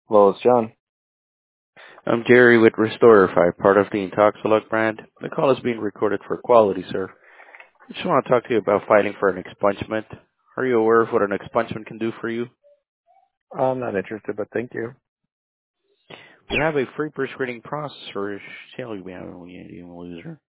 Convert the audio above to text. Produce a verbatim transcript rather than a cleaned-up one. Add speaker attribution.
Speaker 1: Well, it's John.
Speaker 2: I'm Jerry with Restorify, part of the Intoxilog brand. The call is being recorded for quality, sir. I just want to talk to you about filing for an expungement. Are you aware of what an expungement can do for you?
Speaker 1: I'm not interested, but thank you.
Speaker 2: We have a free pre-screening process for sale we have when you loser.